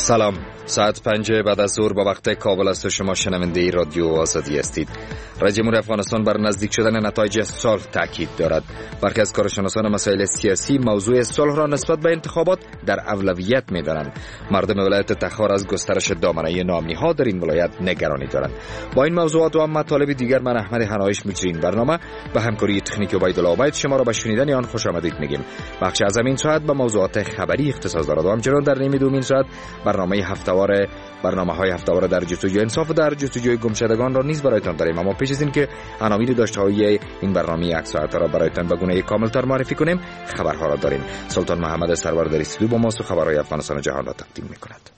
سلام، ساعت 5 بعد از ظهر با وقت کابل است و شما شنونده رادیو آزادی هستید. رئیس جمهور افغانستان بر نزدیک شدن نتایج صلح تاکید دارد. برخی از کارشناسان مسائل سیاسی موضوع صلح را نسبت به انتخابات در اولویت می‌دانند. مردم ولایت تخار از گسترش دامنه ناامنی‌ها در این ولایت نگرانی دارند. با این موضوعات و مطالب دیگر من احمد حنایش مجری برنامه به همکاری تکنیک عبیدالله عبید شما را به شنیدن آن خوش آمدید میگیم. بخش از این ساعت به موضوعات خبری اختصاص دارد و همچنین در نیمه دومین ساعت برنامه‌های هفته‌وار در جستجوی انصاف و در جستجوی گمشدگان را نیز برایتان داریم. اما پیش از این که عناوین داشته‌های این برنامه یک ساعت را برایتان به گونه کامل‌تر معرفی کنیم، خبرها را داریم. سلطان محمد سرور در استودیو با ماست و خبرهای افغانستان و جهان را تقدیم می‌کند.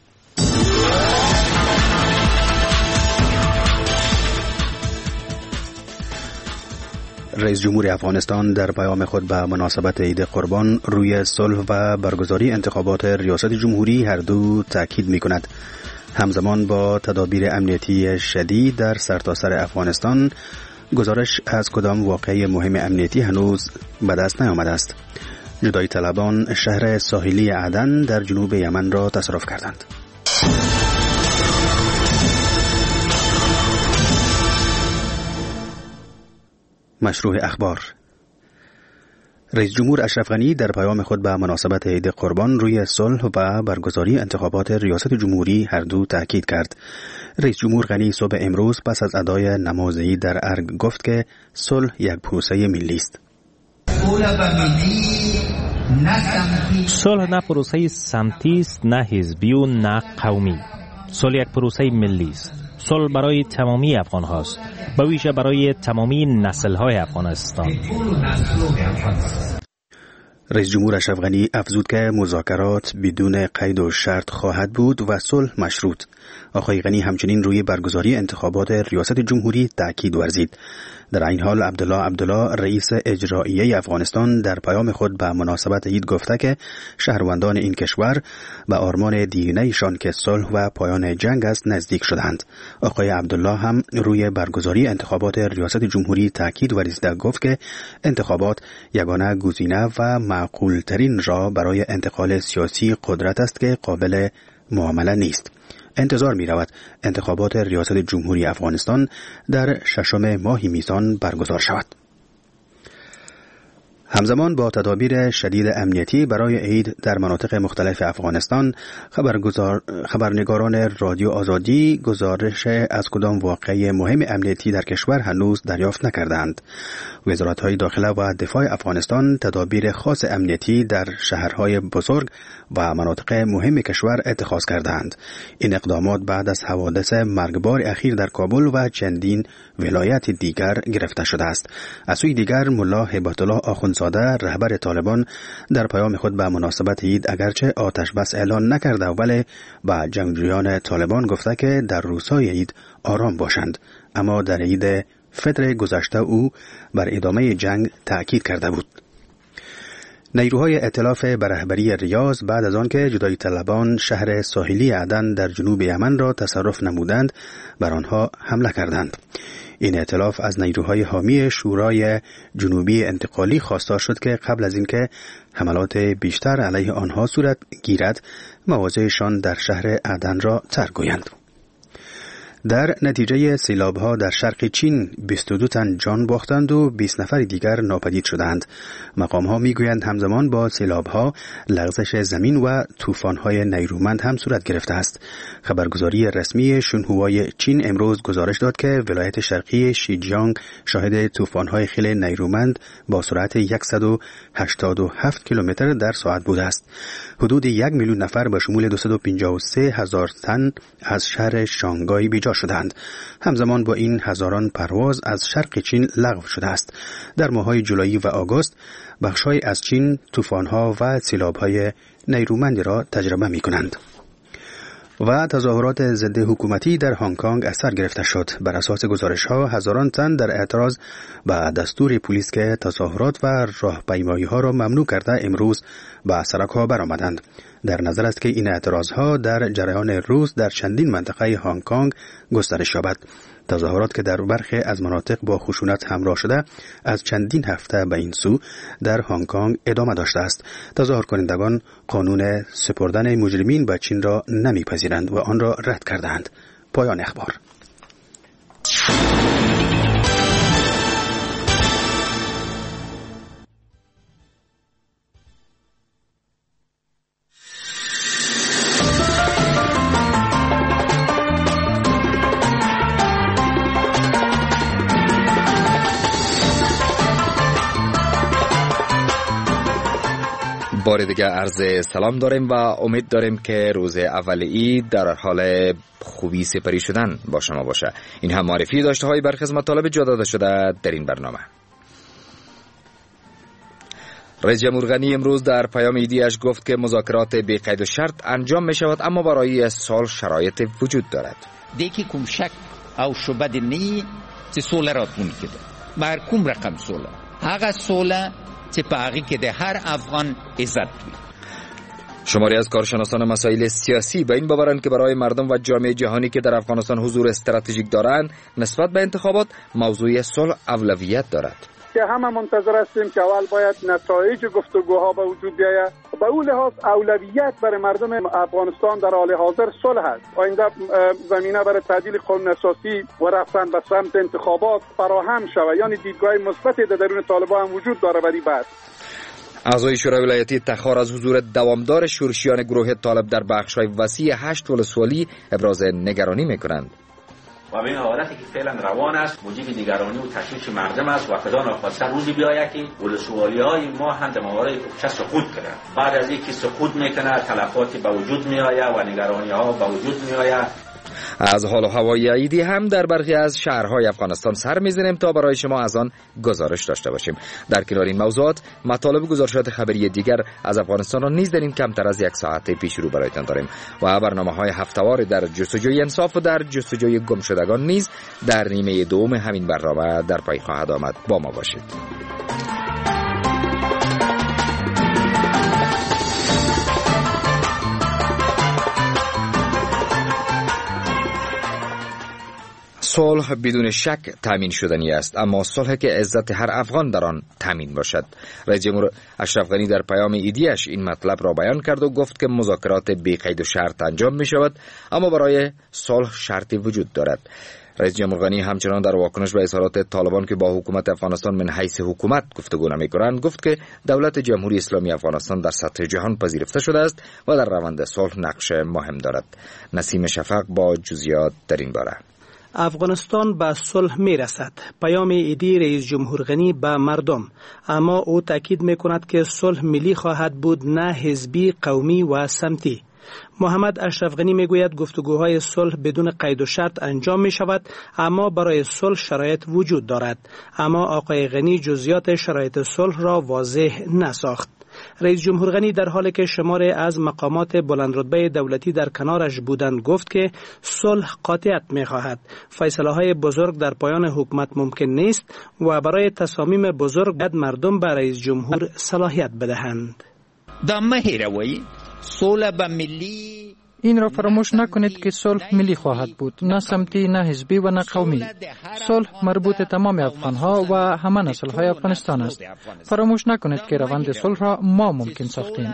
رئیس جمهور افغانستان در پیام خود به مناسبت عید قربان روی صلح و برگزاری انتخابات ریاست جمهوری هر دو تاکید می‌کند. همزمان با تدابیر امنیتی شدید در سرتاسر افغانستان، گزارش از کدام واقعه مهم امنیتی هنوز به دست نیامده است. جدایی طلبان شهر ساحلی عدن در جنوب یمن را تصرف کردند. مشروع اخبار. رئیس جمهور اشرف غنی در پیام خود به مناسبت عید قربان روی صلح و برگزاری انتخابات ریاست جمهوری هر دو تاکید کرد. رئیس جمهور غنی صبح امروز پس از ادای نماز عید در ارگ گفت که صلح یک پروسه ملی است. صلح نه پروسه سمتی است، نه حزبی و نه قومی. صلح یک پروسه ملی است. صلح برای تمامی افغان هاست، به ویژه برای تمامی نسل های افغانستان. رئیس جمهور اشرف غنی افزود که مذاکرات بدون قید و شرط خواهد بود و صلح مشروط. آقای غنی همچنین روی برگزاری انتخابات ریاست جمهوری تاکید ورزید. در این حال عبدالله رئیس اجرایی افغانستان در پیام خود به مناسبت عید گفته که شهروندان این کشور به آرمان دیرینه‌شان که صلح و پایان جنگ است نزدیک شدند. آقای عبدالله هم روی برگزاری انتخابات ریاست جمهوری تاکید ورزیده گفت که انتخابات یگانه گزینه و معقول ترین راه برای انتقال سیاسی قدرت است که قابل معامله نیست. انتظار می رود انتخابات ریاست جمهوری افغانستان در 6 ماه میزان برگزار شود. همزمان با تدابیر شدید امنیتی برای عید در مناطق مختلف افغانستان، خبرنگاران رادیو آزادی گزارش از کدام واقعه مهم امنیتی در کشور هنوز دریافت نکردند. وزارت‌های داخله و دفاع افغانستان تدابیر خاص امنیتی در شهرهای بزرگ و مناطق مهم کشور اتخاذ کردند. این اقدامات بعد از حوادث مرگبار اخیر در کابل و چندین ولایت دیگر گرفته شده است. از سوی دیگر ملا هیبت الله آخوندزاده رهبر طالبان در پیام خود به مناسبت عید اگرچه آتش بس اعلان نکرده ولی به جنگجویان طالبان گفته که در روزهای عید آرام باشند، اما در عید فطر گذشته او بر ادامه جنگ تأکید کرده بود. نیروهای ائتلاف به رهبری ریاض بعد از آن که جدایی طلبان شهر ساحلی عدن در جنوب یمن را تصرف نمودند بر آنها حمله کردند. این ائتلاف از نیروهای حامی شورای جنوبی انتقالی خواستار شد که قبل از اینکه حملات بیشتر علیه آنها صورت گیرد مواضعشان در شهر عدن را ترک گویند. در نتیجه سیلاب‌ها در شرق چین 22 تن جان باختند و 20 نفر دیگر ناپدید شدند. مقام‌ها می‌گویند همزمان با سیلاب‌ها لغزش زمین و طوفان‌های نیرومند هم صورت گرفته است. خبرگزاری رسمی شنهوای چین امروز گزارش داد که ولایت شرقی شیجیانگ شاهد طوفان‌های خیلی نیرومند با سرعت 187 کیلومتر در ساعت بوده است. حدود 1 میلیون نفر به شمول 253 هزار تن از شهر شانگهای بیجا شدند. همزمان با این هزاران پرواز از شرق چین لغو شده است. در ماه‌های جولای و آگوست بخش‌های از چین طوفان‌ها و سیلاب‌های نیرومندی را تجربه می‌کنند. و تظاهرات ضد حکومتی در هنگ کنگ از سر گرفته شد. بر اساس گزارش‌ها هزاران تن در اعتراض به دستور پلیس که تظاهرات و راهپیمایی‌ها را ممنوع کرده امروز به سرک‌ها برآمدند. در نظر است که این اعتراض‌ها در جریان روز در چندین منطقه هنگ کنگ گسترش یابد. تظاهرات که در برخی از مناطق با خشونت همراه شده از چندین هفته به این سو در هنگ کنگ ادامه داشته است. تظاهر کنندگان قانون سپردن مجرمین به چین را نمیپذیرند و آن را رد کردند. پایان اخبار. بار دیگه عرض سلام داریم و امید داریم که روز اول عید در حال خوبی سپری شدن با شما باشه. این هم معرفی داشته های برخی از مطالب جا داده شده در این برنامه. رئیس جمهور غنی امروز در پیام عیدیش گفت که مذاکرات بی قید و شرط انجام می شود، اما برای سال شرایط وجود دارد. دیکی کوم شک او شبهه نی چې سوله راتلونکې ده. بر کوم رقم سوله؟ هغه سوله چې په هغې کې د هر افغان عزت وي. شماری از کارشناسان مسائل سیاسی به این باورند که برای مردم و جامعه جهانی که در افغانستان حضور استراتژیک دارند نسبت به انتخابات موضوع صلح اولویت دارد. که همه منتظر هستیم که اول باید نتایج گفتگوها به وجود بیاید. به اون لحاظ اولویت برای مردم افغانستان در حال حاضر صلح است. آینده زمینه برای تعدیل قانون اساسی و رفتن به سمت انتخابات فراهم شود، یعنی دیدگاه مثبتی در درون طالبان هم وجود داره برای بعد. اعضای شورای ولایتی تخار از حضور دوامدار شورشیان گروه طالب در بخش‌های وسیع 8 ولسوالی ابراز نگرانی می‌کنند. و به این حالتی که فعلا روان است موجب نگرانی و تشویش مردم است و خدا ناخواسته روزی بیاید که ولسوالی‌های ما هم در موارد کوچه سقوط کنند. بعد از اینکه سقوط میکنه تلفاتی به وجود میآید و نگرانی‌ها به وجود میآید. از حال و هوای عیدی هم در برخی از شهرهای افغانستان سر میزنیم تا برای شما از آن گزارش داشته باشیم. در کنار این موضوعات مطالب گزارشات خبری دیگر از افغانستان را نیز در این کمتر از یک ساعت پیش رو برایتان داریم و برنامه‌های هفته‌وار در جستجوی انصاف و در جستجوی گمشدگان نیز در نیمه دوم همین برنامه در پای خواهد آمد. با ما باشید. صلح بدون شک تامین شدنی است، اما صلح که عزت هر افغان در آن تامین باشد. رئیس جمهور اشرف غنی در پیام عیدیش این مطلب را بیان کرد و گفت که مذاکرات بی قید و شرط انجام می شود، اما برای صلح شرطی وجود دارد. رئیس جمهور غنی همچنان در واکنش به اظهارات طالبان که با حکومت افغانستان من حیث حکومت گفتگو نمی‌کنند گفت که دولت جمهوری اسلامی افغانستان در سطح جهان پذیرفته شده است و در روند صلح نقش مهم دارد. نسیم شفق با جزئیات در این باره. افغانستان به صلح می رسد. پیام عیدی رئیس جمهور غنی به مردم، اما او تاکید می کند که صلح ملی خواهد بود، نه حزبی، قومی و سمتی. محمد اشرف غنی می گوید گفتگوهای صلح بدون قید و شرط انجام می شود، اما برای صلح شرایط وجود دارد. اما آقای غنی جزئیات شرایط صلح را واضح نساخت. رئیس جمهور غنی در حالی که شماری از مقامات بلندرتبه دولتی در کنارش بودند گفت که صلح قاطعیت می‌خواهد. فیصله‌های بزرگ در پایان حکومت ممکن نیست و برای تصامیم بزرگ باید مردم به رئیس جمهور صلاحیت بدهند. صلح به ملی این را فراموش نکنید که صلح ملی خواهد بود، نه سمتی، نه حزبی و نه قومی. صلح مربوط تمام افغانها و همه نسل‌های افغانستان است. فراموش نکنید که روند صلح را ما ممکن ساختیم.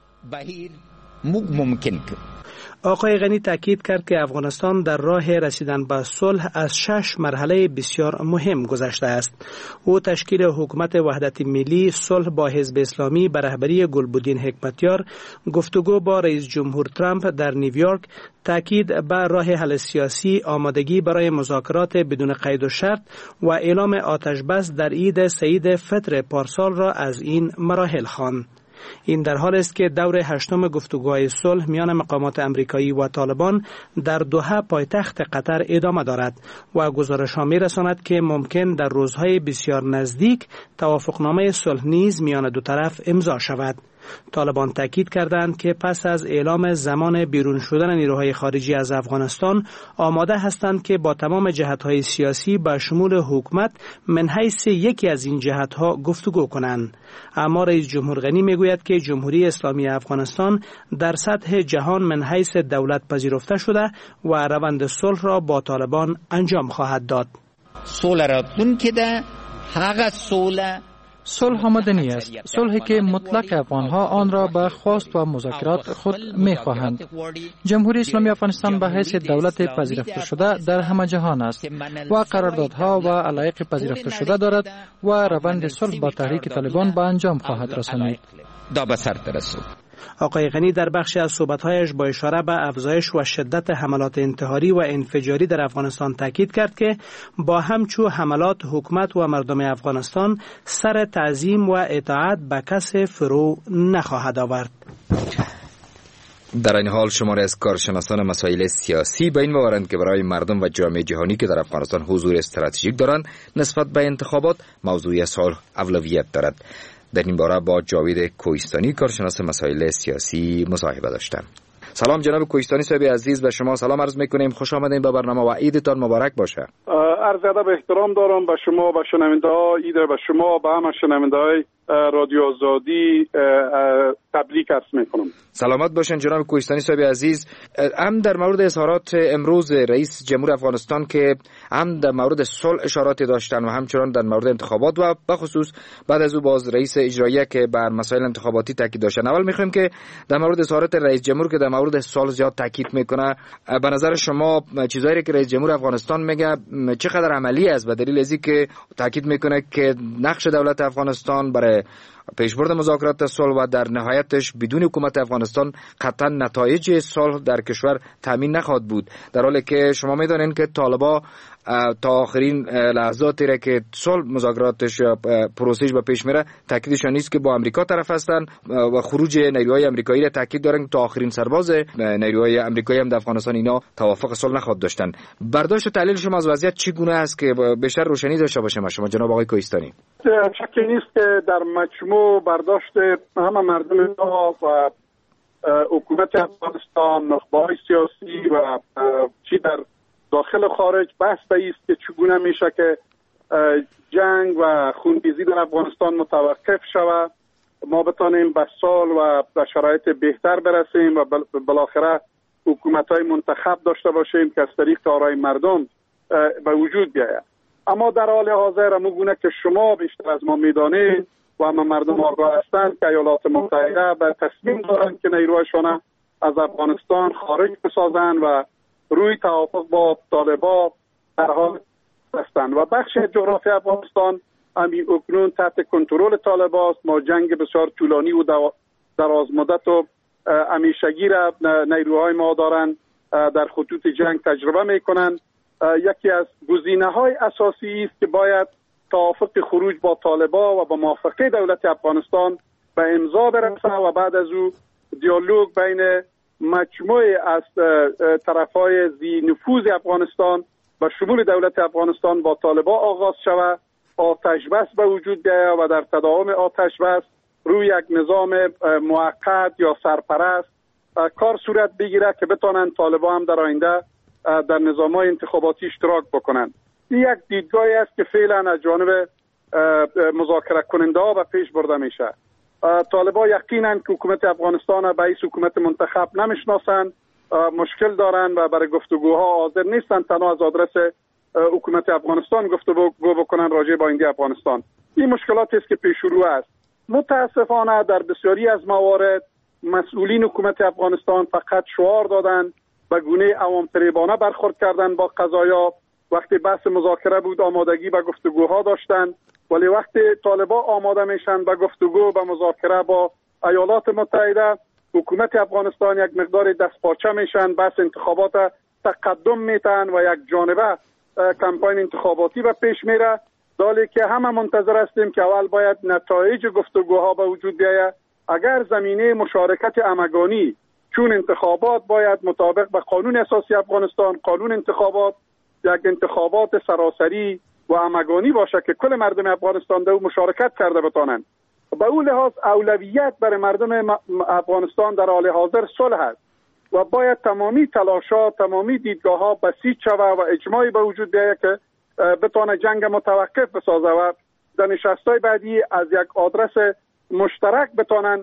آقای غنی تاکید کرد که افغانستان در راه رسیدن به صلح از 6 مرحله بسیار مهم گذشته است. او تشکیل حکومت وحدت ملی، صلح با حزب اسلامی به رهبری گلبدین حکمتیار، گفتگو با رئیس جمهور ترامپ در نیویورک، تاکید بر راه حل سیاسی، آمادگی برای مذاکرات بدون قید و شرط و اعلام آتش بس در عید سعید فطر پارسال را از این مراحل خواند. این در حال است که دور 8م گفتگوهای صلح میان مقامات امریکایی و طالبان در دوحه پایتخت قطر ادامه دارد و گزارش‌ها می‌رساند که ممکن در روزهای بسیار نزدیک توافقنامه صلح نیز میان دو طرف امضا شود. طالبان تاکید کردند که پس از اعلام زمان بیرون شدن نیروهای خارجی از افغانستان آماده هستند که با تمام جهت‌های سیاسی به شمول حکومت من حیث یکی از این جهت‌ها گفتگو کنند. اما رئیس جمهور غنی میگوید که جمهوری اسلامی افغانستان در سطح جهان من حیث دولت پذیرفته شده و روند صلح را با طالبان انجام خواهد داد. صلح راتون که ده هغه صلح آمدنی است، صلحی که مطلق افغانها آن را به خواست و مذاکرات خود می‌خواهند. جمهوری اسلامی افغانستان به حیث دولت پذیرفته شده در همه جهان است و قراردادها و علایق پذیرفته شده دارد و روند صلح با تحریک طالبان به انجام خواهد رسانید. آقای غنی در بخشی از صحبت‌هایش با اشاره به افزایش و شدت حملات انتحاری و انفجاری در افغانستان تاکید کرد که با همچو حملات حکومت و مردم افغانستان سر تعظیم و اطاعت به کس فرو نخواهد آورد. در این حال شماری از کارشناسان مسائل سیاسی به این باورند که برای مردم و جامعه جهانی که در افغانستان حضور استراتژیک دارند نسبت به انتخابات موضوع صلح اولویت دارد. در این باره با جاوید کوهستانی کارشناس مسائل سیاسی مصاحبه داشتم. سلام جناب کوهستانی صاحب عزیز، به شما سلام عرض میکنیم. خوش آمدین به برنامه و عیدتان مبارک باشه. عرض ادب و احترام دارم به شما، به شنونده‌ها، عید به شما، به همه شنونده‌های رادیو آزادی تبریک عرض میکنم. سلامت باشین جناب کوهستانی صاحب عزیز. هم در مورد اظهارات امروز رئیس جمهور افغانستان که هم در مورد صلح اشاراتی داشتن و همچنان در مورد انتخابات و به خصوص بعد از او باز رئیس اجراییه که بر مسائل انتخاباتی تاکید داشتن. اول میخوایم که در مورد اظهارات رئیس جمهور که در مورد صلح زیاد تاکید میکنه، به نظر شما چیزایی که رئیس جمهور افغانستان میگه چقدر عملی است و دلیل ازی که تاکید میکنه که نقش دولت افغانستان برای پیشبرد مذاکرات صلح و در نهایتش بدون حکومت افغانستان قطعا نتایج صلح در کشور تامین نخواهد بود، در حالی که شما میدونین که طالبا تا آخرین لحظاتی را که صلح مذاکراتش یا پروسش به پیش میره تاکیدشان نیست که با امریکا طرف هستن و خروج نیروهای آمریکایی را تاکید دارن تا آخرین سرباز نیروهای آمریکایی هم در افغانستان اینا توافق صلح نخواهد داشتن. برداشت و تحلیل شما از وضعیت چگونه است که بیشتر روشنی داشته باشه شما جناب آقای کوهستانی؟ شکی نیست که در مجموع برداشت همه مردم و حکومت افغانستان، نخبه‌های سیاسی و چی در داخل و خارج بحث است که چگونه میشه که جنگ و خونریزی در افغانستان متوقف شود، ما بتانیم به صلح و به شرایط بهتر برسیم و بالاخره حکومت‌های منتخب داشته باشیم که از طریق آرای مردم به وجود بیاید. اما در حال حاضر همونگونه که شما بیشتر از ما میدانید و همه مردم آگاه هستند که ایالات متحده به تصمیم دارند که نیروهایشان از افغانستان خارج بسازند و روی توافق با طالبان در حال هستند و بخش جغرافی افغانستان همین اکنون تحت کنترل طالبان است. ما جنگ بسیار طولانی و دراز مدت و همیشگی را نیروهای ما دارند در خطوط جنگ تجربه میکنند. یکی از گزینه‌های اساسی است که باید توافق خروج با طالبان و با موافقه دولت افغانستان به امضا برسه و بعد از او دیالوگ بین مجموعه از طرفهای ذی نفوذ افغانستان و شمول دولت افغانستان با طالبان آغاز شود، آتش بس به وجود بیاید و در تداوم آتش بس روی یک نظام موقت یا سرپرست کار صورت بگیره که بتونن طالبان هم در آینده در نظام‌های انتخاباتی اشتراک بکنند. این یک دیدگاهی است که فعلا از جانب مذاکره کننده ها به پیش برده میشه. طالبان یقینا که حکومت افغانستان به حکومت منتخب نمیشناسند، مشکل دارند و برای گفتگوها حاضر نیستند تنها از آدرس حکومت افغانستان گفتگو بکنند راجع به آینده افغانستان. این مشکلاتی است که پیش رو است. متاسفانه در بسیاری از موارد مسئولین حکومت افغانستان فقط شعار دادند، به گونه عوام فریبانه برخورد کردند با قضایا. وقتی بحث مذاکره بود آمادگی به گفتگوها داشتند، ولی وقتی طالبان آماده میشن به گفتگو به مذاکره با ایالات متحده، حکومت افغانستان یک مقدار دستپاچه میشن، بحث انتخابات تقدم میتن و یک جانبه کمپاین انتخاباتی به پیش میره. دالی که همه منتظر هستیم که اول باید نتایج گفتگوها به وجود بیاید. اگر زمینه مشارکت همگانی چون انتخابات باید مطابق به قانون اساسی افغانستان، قانون انتخابات یک انتخابات سراسری و همگانی باشه که کل مردم افغانستان در مشارکت کرده بتانند. به اون لحاظ اولویت برای مردم افغانستان در حال حاضر صلح است و باید تمامی تلاشات، تمامی دیدگاه‌ها بسیج شود و اجماعی به وجود بیاید که بتونه جنگ متوقف بسازه و در نشست‌های بعدی از یک آدرس مشترک بتونن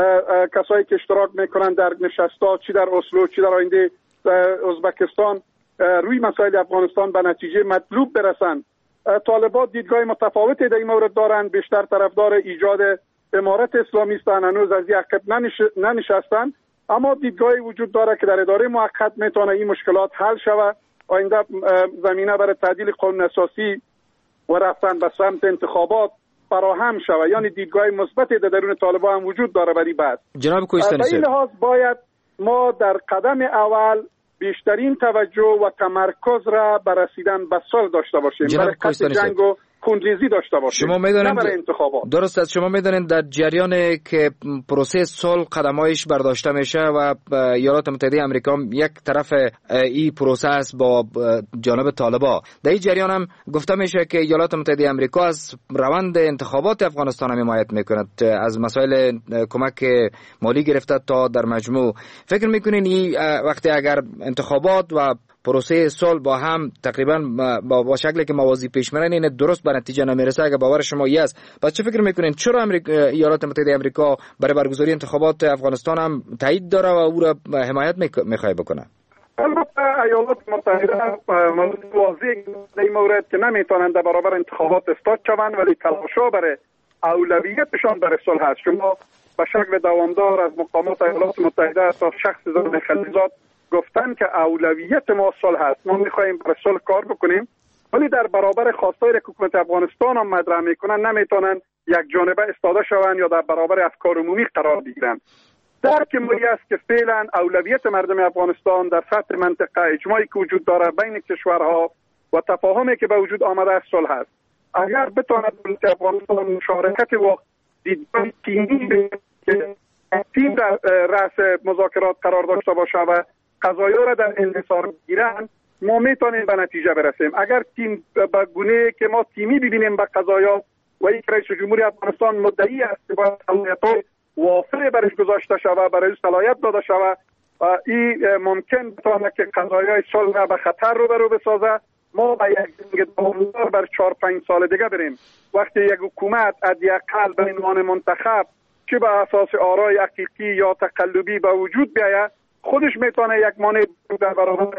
کسایی که اشتراک میکنن در نشست‌ها، چی در اسلو چی در آینده ازبکستان، روی مسائل افغانستان به نتیجه مطلوب برسن. طالبان دیدگاه متفاوتی در این مورد دارند، بیشتر طرفدار ایجاد امارت اسلامی هستند، هنوز از این عقب ننشستند، اما دیدگاهی وجود داره که در اداره موقت میتونه این مشکلات حل شود، آینده زمینه برای تعدیل قانون اساسی و رفتن به سمت انتخابات فراهم شود. یعنی دیدگاه مثبتی در درون طالبان هم وجود داره برای بعد. جناب کوهستانی به این لحاظ باید ما در قدم اول بیشترین توجه و تمرکز را بر رسیدن به صلح داشته باشیم، برای قطع جنگ و خونریزی داشته باشیم، شما میدونید برای انتخابات. درست است. شما میدونید در جریان که پروسه صلح قدمایش برداشته میشه و ایالات متحده آمریکا یک طرف این پروسه است با جانب طالبان، در این جریان هم گفته میشه که ایالات متحده آمریکا از روند انتخابات افغانستان هم حمایت میکند، از مسائل کمک مالی گرفته تا در مجموع. فکر میکنین این وقتی اگر انتخابات و پروسه صلح با هم تقریبا با شکلی که موازی پیش میرن این درست به نتیجه نمیرسه؟ اگه باور شما است، پس چه فکر میکنین چرا ایالات متحده آمریکا برای برگزاری انتخابات افغانستان هم تایید داره و او را حمایت میخواد بکنه؟ البته ایالات متحده موضوع واضح در این مورد که نمیتونن در برابر انتخابات استاد شوند، ولی تلاشا برای اولویتشان برای صلح است. شما به شکل دوامدار از مقامات ایالات متحده تا شخص زمان خلیزات گفتن که اولویت ما صلح است، ما میخواهیم برای صلح کار بکنیم، ولی در برابر خواستای حکومت افغانستان هم مطرح میکنن، نمیتونن یک جانبه استاده شوند یا در برابر افکار عمومی قرار بگیرن. درک ملی است که فعلا اولویت مردم افغانستان در سطح منطقه، اجماعی که وجود داره بین کشورها و تفاهمی که به وجود آمده است صلح است. اگر بتواند دولت افغانستان مشارکت و دیدگاه تیمی که تیم در رأس مذاکرات قرار داشته باشه و قضایا را در انحصار بگیرن، ما میتونیم به نتیجه برسیم. اگر تیم به گونه که ما تیمی ببینیم به قضایا و یک رئیس جمهوری افغانستان مدعی است که باید صلاحیت‌های وافر برش گذاشته شود، برای صلاحیت داده شود و این ممکن بتواند که قضایای صلح را به خطر رو بسازه، ما به یک جنگ دوامدار بر 4-5 سال دیگه بریم. وقتی یک حکومت حداقل به عنوان منتخب که به اساس آرای حقیقی یا تقلبی به وجود بیاید، خودش میتونه یک مانع در برابر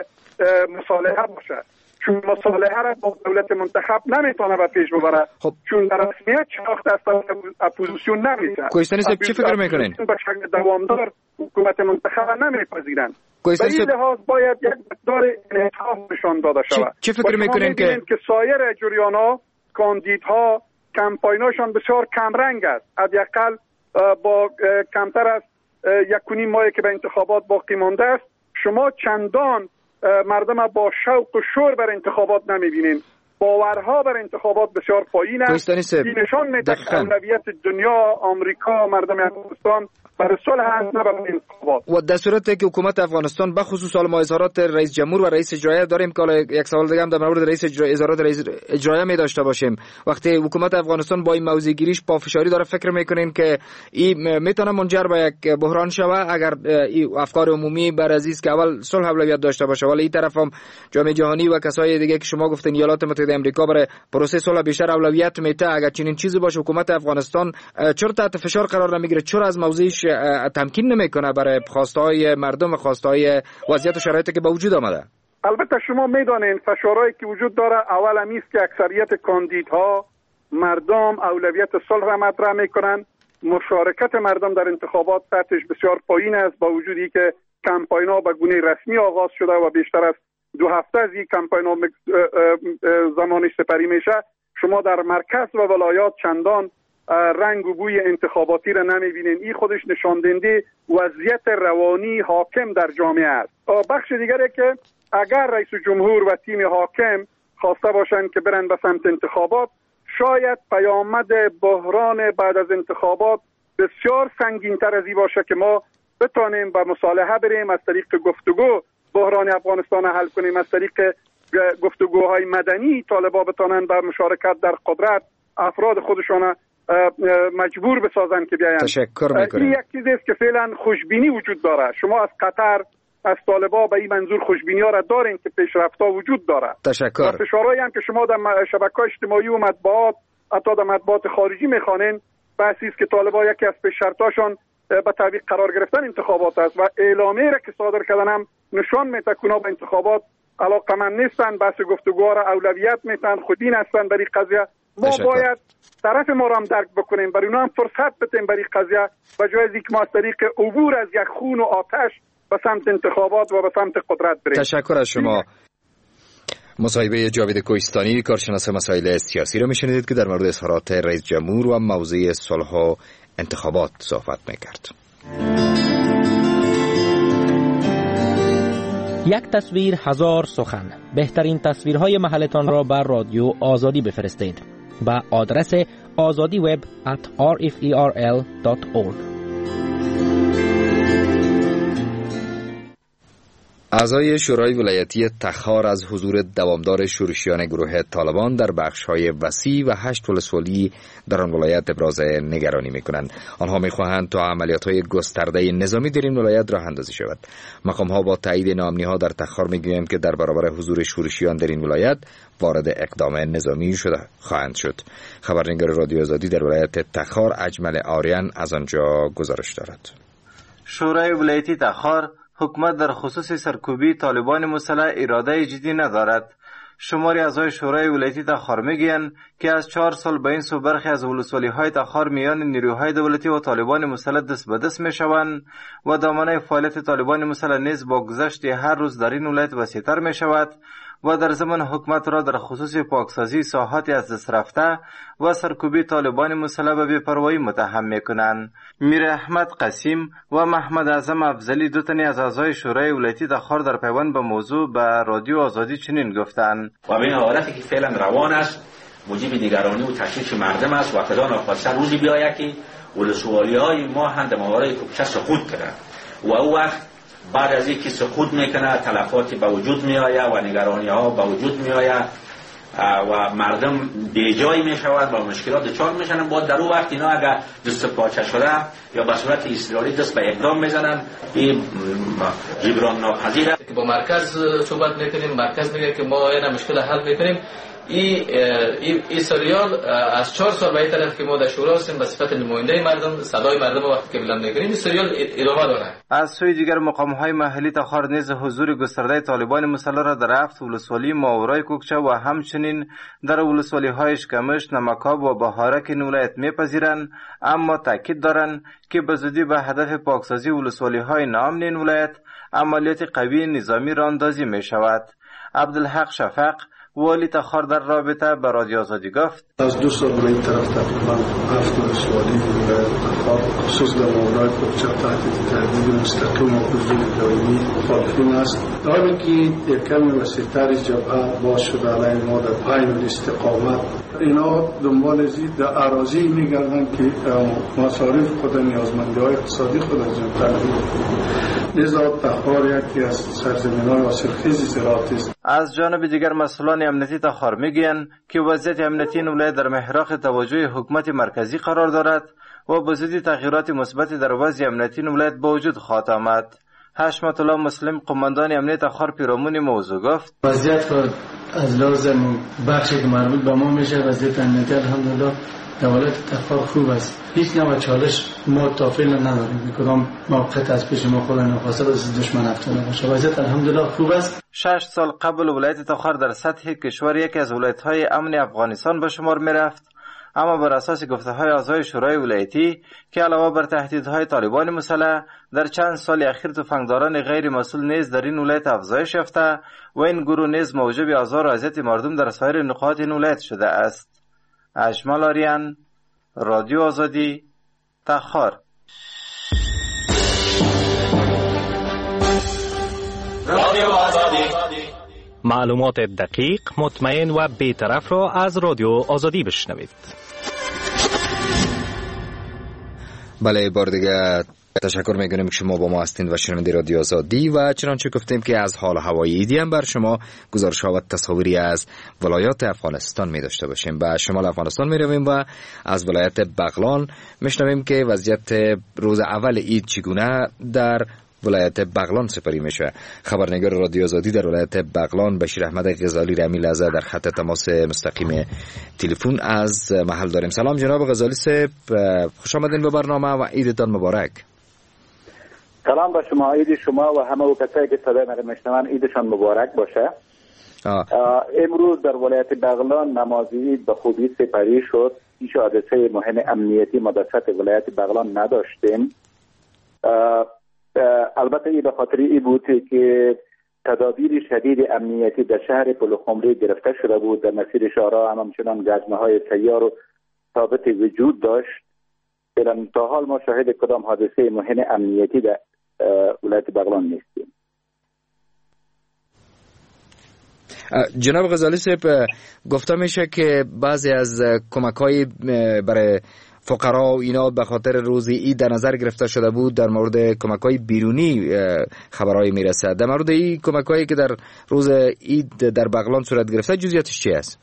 مصالحه باشه، چون مصالحه را با دولت منتخب نمیتونه به پیش ببره. خب چون در رسمیت شناخته است اپوزیسیون نمیشه. کوهستانی صاحب چی فکر میکنین؟ به شکل دوامدار حکومت منتخب نمیپذیرن. به این لحاظ باید یک مقدار انعطاف نشان داده شود. چی فکر میکنین که سایر جریان‌ها، کاندیدها، کمپایناشان بسیار کمرنگ است، حداقل با کمتر از 1.5 ماهی که به انتخابات باقی مانده است، شما چندان مردم با شوق و شور بر انتخابات نمیبینین. باورها بر انتخابات بسیار پایین است. این نشان میده که اولویت دنیا، آمریکا، مردم افغانستان برای صلح هست نه برای انتخابات. و در صورتی که حکومت افغانستان بخصوص ما اظهارات رئیس جمهور و رئیس اجرایی داریم که یک سوال دیگه هم در مورد اظهارات رئیس اجرایی می داشته باشیم، وقتی حکومت افغانستان با این موضوع گیریش پافشاری داره، فکر میکنین که این میتونه منجر به یک بحران شود اگر این افکار عمومی بر عزیز که اول صلح اولویت داشته باشه، ولی این طرف هم جامعه جهانی و کسای دیگه که شما گفتین ایالات متحده آمریکا برای پروسه صلح بیشتر اولویت میده، اگر چنین چیزی باشه حکومت افغانستان چرا تحت فشار قرار نمیگیره؟ چرا از موضوعش تمکین نمیکنه برای خواستهای مردم و خواستهای وضعیت و شرایطی که به وجود آمده؟ البته شما میدانید فشارهایی که وجود داره، اول هم است که اکثریت کاندیدها مردم اولویت صلح را مطرح میکنن، مشارکت مردم در انتخابات سطحش بسیار پایین است، با وجودی که کمپاین‌ها به گونه رسمی آغاز شده و بیشتر از 2 هفته از این کمپاین‌ها زمانش سپری میشه. شما در مرکز و ولایات چندان رنگ و بوی انتخاباتی را نمیبینین. این خودش نشان دهنده وضعیت روانی حاکم در جامعه است. بخش دیگری که اگر رئیس جمهور و تیم حاکم خواسته باشند که برن به سمت انتخابات، شاید پیامد بحران بعد از انتخابات بسیار سنگین‌تر از این باشه که ما بتانیم به مصالحه بریم، از طریق گفتگو بحران افغانستان حل کنیم، از طریق گفتگوهای مدنی طالبان بتانن به مشارکت در قدرت افراد خودشان مجبور بسازن که بیاین. تشکر میکنیم. این یک چیزی است که فعلا خوشبینی وجود داره. شما از قطر، از طالبان به این منظور خوشبینی ها را دارین که پیشرفت‌ها وجود داره. تشکر. و فشارهایی هم که شما در شبکه‌های اجتماعی و مطبوعات، حتی در مطبوعات خارجی میخوانین، بحثی است که طالبان یکی از پیش شرطاشون به تعویق قرار گرفتن انتخابات است و اعلامیه را که صادر کردن هم نشان میده که اونا به انتخابات علاقمند نیستن، بحث گفتگوها را اولویت میتن، خودین هستن برای قضیه. ما باید طرف ما را هم درک بکنیم، برای اونا هم فرصت بدیم برای قضیه، و جای از اینکه ما از طریق عبور از یک خون و آتش به سمت انتخابات و به سمت قدرت بریم. تشکر از شما. مصاحبه جاوید کوهستانی، کارشناس مسائل سیاسی را میشنیدید که در مورد اظهارات رئیس جمهور و موضوع صلح و انتخابات صحبت میکرد. یک تصویر هزار سخن. بهترین تصویرهای محلتان را بر رادیو آزادی بفرستید با آدرس azadiweb@rferl.org. اعضای شورای ولایتی تخار از حضور دوامدار شورشیان گروه طالبان در بخش‌های وسیع و 8 ولسوالی در آن ولایت ابراز نگرانی می‌کنند. آنها می‌خواهند تا عملیات‌های گسترده نظامی در این ولایت راه اندازی شود. مقام‌ها با تایید ناامنی‌ها در تخار می‌گویند که در برابر حضور شورشیان در این ولایت وارد اقدام نظامی شده خواهند شد. خبرنگار رادیو آزادی در ولایت تخار اجمل آریان از آنجا گزارش دارد. شورای ولایتی تخار حکومت در خصوص سرکوبی طالبان مسلح اراده جدی ندارد. شماری اعضای شورای ولایتی تخار میگویند که از 4 سال به این سو برخی از ولسوالی‌های تخار میان نیروهای دولتی و طالبان مسلح دست به دست میشوند و دامنه فعالیت طالبان مسلح نیز با گذشت هر روز در این ولایت وسیع‌تر میشود و در زمان حکومت را در خصوص پاکسازی ساحاتی از دست رفته و سرکوبی طالبان مسلح به بی‌پروایی متهم میکنند. میر احمد قسیم و محمد اعظم افضلی، دو تنی از اعضای شورای ولایتی تخار، در پیوند به موضوع به رادیو آزادی چنین گفتند: و این حالتی که فعلا روان است موجب نگرانی و تشویش مردم است و خدا ناخواسته روزی بیاید که ولسوالی‌های ما هم در ماورای کوچه سقوط کنند و او وقت بعد از اینکه سقوط میکنه تلفاتی به وجود میآید و نگرانی ها به وجود میآید و مردم بیجایی میشوند و مشکلات دچار میشن. با در اون وقت اینا اگر دست پاچه شده یا به صورت اضطراری دست به اقدام میزنن، این جبران ناپذیره. با مرکز صحبت میکنیم، مرکز میگه که ما این مشکل حل میکنیم. این سریال از 4 سال به این طرف که ما در شورا هستیم به صفت نماینده مردم، صدای مردم وقتی که بلند میکنیم، این سریال ادامه داره. از سوی دیگر مقام‌های محلی تخار نیز حضور گسترده طالبان مسلح را در 7 ولسوالی ماورای کوکچه و همچنین در ولسوالی‌های اشکمش، نمکاب و بهارک این ولایت میپذیرند، اما تاکید دارند که به زودی به هدف پاکسازی ولسوالی‌های ناامن این ولایت عملیات قوی نظامی راه اندازی میشود. عبدالحق شفق، والی تخار، در رابطه با رادیو آزادی گفت: از 2 سال به این طرف تقریبا 7 ولسوالی تخار خصوص در ماورای کوکچه تحت تهدید مستقیم و حضور دائمی مخالفین است. در حالی که یک کمی وسیع‌تر جبهه باز شده علیه ما در پایین الاستقامت، اینا دنبال زید در اراضی میگردند که مصارف خود، نیازمندی‌های اقتصادی خود از جان تامین کنند. لذا تخار یکی از سرزمین‌های حاصلخیز زراعتی است. از جانب دیگر مسئولان امنیتی تخار میگویند که وضعیت امنیتی این ولایت در محراق توجه حکومت مرکزی قرار دارد و به زودی تغییرات مثبتی در وضع امنیتی این ولایت به وجود خواهد آمد. حشمت الله مسلم، قماندان امنیت تخار، پیرامون موضوع گفت: وضعیت از لحاظ بخشی که مربوط به ما میشه، وضعیت امنیتی الحمدلله در ولایت تخار خوب است. هیچ نوع چالش ما تا فعلا نداریم. کدام موقعیت از پیش ما خود ناخواسته از دشمن افتاده باشه. وضعیت الحمدلله خوب است. 6 سال قبل ولایت تخار در سطح کشور یکی از ولایت‌های امن افغانستان به شمار می‌رفت، اما بر اساس گفته‌های اعضای شورای ولایتی که علاوه بر تهدیدهای طالبان مسلح، در چند سال اخیر تفنگداران غیر مسئول نیز در این ولایت افزایش یافته و این گروه نیز موجب آزار و اذیت مردم در سایر نقاط این ولایت شده است. اجمل آریان، رادیو آزادی، تخار. رادیو آزادی، معلومات دقیق، مطمئن و بی‌طرف را از رادیو آزادی بشنوید. بله، بار دیگه تشکر میکنیم که شما با ما هستین و شنونده رادیو آزادی و چنانچه گفتیم که از حال هوای ایدی هم بر شما گزارش‌ها و تصاویری از ولایات افغانستان می داشته باشیم. به شمال افغانستان می رویم و از ولایت بغلان میشنویم که وضعیت روز اول عید چگونه در ولایت بغلان سپری میشه. خبرنگار رادیو آزادی در ولایت بغلان بشیر احمد غزالی را می لحظه در خط تماس مستقیم تلفن از محل داریم. سلام جناب غزالی صاحب، خوش آمدین به برنامه و عیدتان مبارک. سلام به شما، عید شما و همه کسایی که صدای من میشنون عیدشان مبارک باشه. امروز در ولایت بغلان نماز عید به خوبی سپری شد. هیچ حادثه مهم امنیتی ما در سطح ولایت بغلان نداشتیم. البته این به خاطر این بود که تدابیر شدید امنیتی در شهر پلخمری گرفته شده بود. در مسیر شهرها همچنان گزمه‌های سیار و ثابت وجود داشت. تا حال ما شاهد کدام حادثه مهم امنیتی در ولایت بغلان نیستیم. جناب غزالی صاحب، گفته میشه که بعضی از کمک‌های برای فقرا و اینا به خاطر روز عید در نظر گرفته شده بود. در مورد کمک‌های بیرونی خبرهای میرسه. در مورد این کمک‌هایی که در روز عید در بغلان صورت گرفته جزئیاتش چی است؟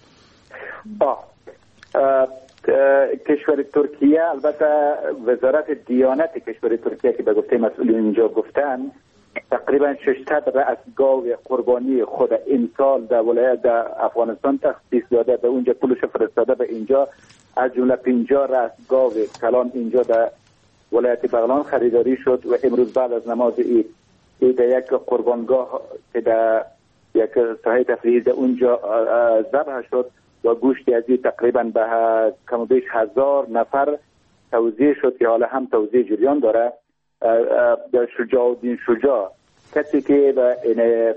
کشور ترکیه، البته وزارت دیانت کشور ترکیه که به گفته مسئولین اینجا گفتن تقریبا 600 رأسگاه قربانی خود امسال در ولایت در افغانستان تخصیص داده، به اونجا پولش فرستاده به اینجا، از جمله 50 رأسگاه کلان اینجا در ولایت بغلان خریداری شد و امروز بعد از نماز عید یک قربانگاه که در یک ساحه تفریحی اونجا ذبح شد و گوشتی از تقریبا به کم و بیش 1000 نفر توزیع شد که حالا هم توزیع جریان داره. شجاع الدین شجاع کسی که به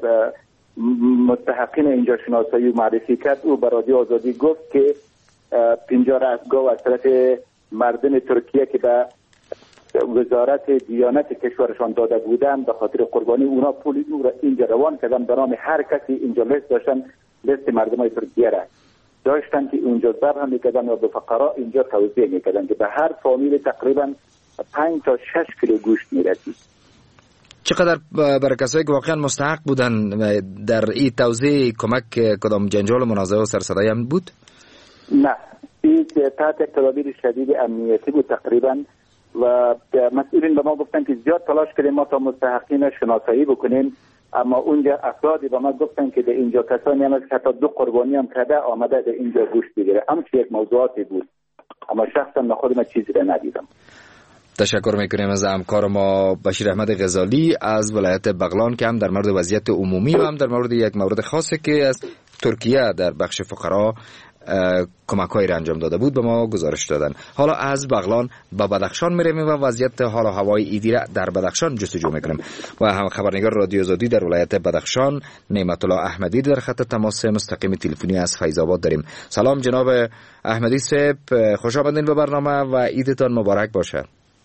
مستحقین اینجا شناسایی و معرفی کرد، او به رادیو آزادی گفت که 50 رأسگاه از طرف مردم ترکیه که به وزارت دیانت کشورشان داده بودن به خاطر قربانی اونا پول او را اینجا روان کردن. به نام هر کسی اینجا لیست داشتن، لیست مردم های ترکیه را داشتن که اونجا ذبح میکردن و به فقرا اینجا توزیع میکردن که به هر فامیل تقریبا 5 تا 6 کیلو گوشت میرسید. چقدر برای کسایی که واقعا مستحق بودن در این توزیع کمک کدام جنجال و منازعه و سرصدایی هم بود؟ نه، این تحت تدابیر شدید امنیتی بود تقریبا و مسئولین به ما گفتن که زیاد تلاش کردیم ما تا مستحقین شناسایی بکنیم، اما اونجا افرادی به ما گفتن که در اینجا کسانی هم که حتی 2 قربانی هم کرده آمده در اینجا گوشت بگیره. همچه یک موضوعاتی بود، اما شخصا من خودم چیزی را ندیدم. تشکر میکنیم از همکار ما بشیر احمد غزالی از ولایت بغلان که هم در مورد وضعیت عمومی و هم در مورد یک مورد خاصی که از ترکیه در بخش فقرا کمک‌هایی را انجام داده بود به ما گزارش دادن. حالا از بغلان به بدخشان میرویم و وضعیت حال و هوای عیدی را در بدخشان جستجو میکنیم و هم خبرنگار رادیو آزادی در ولایت بدخشان نعمت الله احمدی در خط تماس مستقیم تلفنی از فیض آباد داریم. سلام جناب احمدی صاحب، خوش آمدین به برنامه و عیدتان مبارک باشه.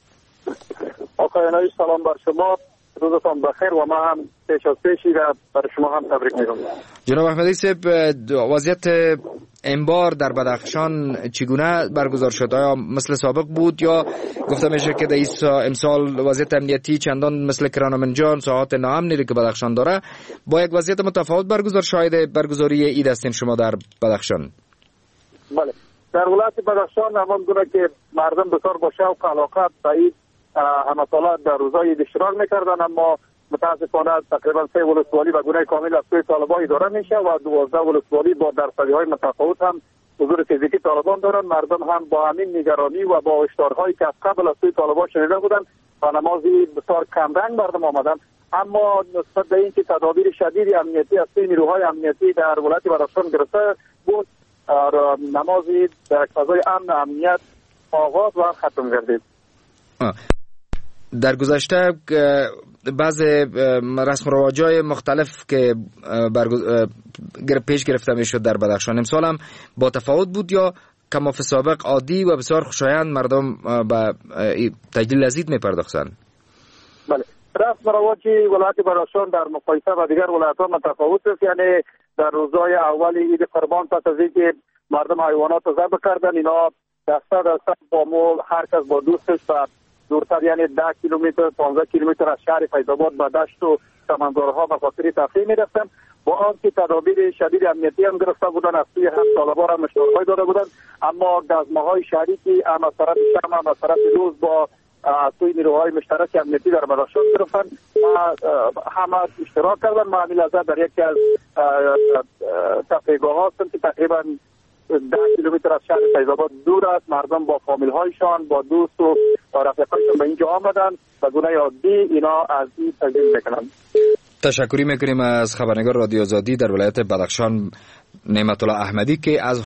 آقای سلام بر شما، روزتان بخیر و ما هم پیش از پیشی را بر شما هم تبریک میگم. جناب احمدی صاحب، وضعیت انبار در بدخشان چگونه برگزار شد؟ آیا مثل سابق بود یا گفته میشه که در امسال وضعیت امنیتی چندان مثل کرانمنجان ساعات ناامنی که بدخشان داره با یک وضعیت متفاوت برگزار شاید برگزاری عید هستین شما در بدخشان؟ بله، در ولایت بدخشان همان گونه که مردم بسیار با شوق و علاقه به عید همه ساله در روزهای عید اشتراک میکردن، اما متاسفانه تقریبا 3 ولسوالی به گونه کامل از سوی طالبان اداره میشه و 12 ولسوالی با درصدی‌های متفاوت هم حضور فیزیکی طالبان دارن. مردم هم با همین نگرانی و با هشدارهایی که از قبل از سوی طالبان شنیده بودن و نمازی بسیار کمرنگ مردم آمدن، اما نسبت به اینکه تدابیر شدید امنیتی از سوی نیروهای امنیتی در ولایت بدخشان گرفته بود، نمازی در فضای امن امنیت آغاز و ختم گردید. در گذشته بعض رسم و رواج‌های مختلف که پیش گرفته میشد در بدخشان امسال هم با تفاوت بود یا کما فی سابق عادی و بسیار خوشایند مردم به تجلیل از عید میپرداختند؟ بله، رسم و رواج ولایت بدخشان در مقایسه با دیگر ولایت‌ها متفاوت است. یعنی در روزهای اول عید قربان پس از اینکه مردم حیوانات رو ذبح کردن، اینا دسته با مول هر کس با دوستش و دورتر، یعنی 10 کیلومتر 15 کیلومتر از شهر فیض‌آباد به دشت و سمنزارها به خاطر تفریح می‌رفتن. با آنکه تدابیر شدید امنیتی هم گرفته بودن، از سوی هم طالبان هم مشوره‌های داده بودن، اما گزمه‌های شریکی هم از طرف شام هم از طرف روز با از سوی نیروهای مشترک امنیتی در بدخشان گرفتن و همه اشتراک کردن. ما همین لحظه در یکی از تفریحگاه‌ها هستم که تقریبا 10 کیلومتر از شهر فیض‌آباد دور است. مردم با فامیل‌هایشان، با دوست و رفیقایشان به اینجا آمدن و گونه عادی اینا از این تجربه میکنن. تشکری میکنیم از خبرنگار رادیو آزادی در ولایت بدخشان نعمت الله احمدی که از